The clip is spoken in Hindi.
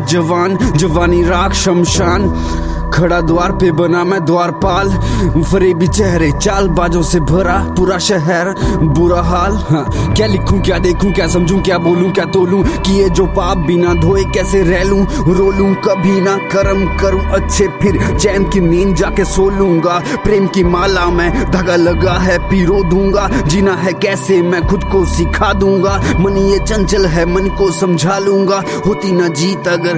जवान, जवानी राख शमशान। खड़ा द्वार पे बना मैं द्वारपाल, फरेबी चेहरे चाल बाजों से भरा पूरा शहर बुरा हाल। हाँ, क्या लिखूं क्या देखूं क्या समझूं क्या बोलूं क्या तोलूं, किए जो पाप बिना धोए कैसे रह लूं। रोलूं कभी ना कर्म करूं अच्छे, फिर चैन की नींद जाके सो लूंगा। प्रेम की माला में धागा लगा है पिरो दूंगा, जीना है कैसे मैं खुद को सिखा दूंगा। मन ये चंचल है मन को समझा लूंगा, होती ना जीत अगर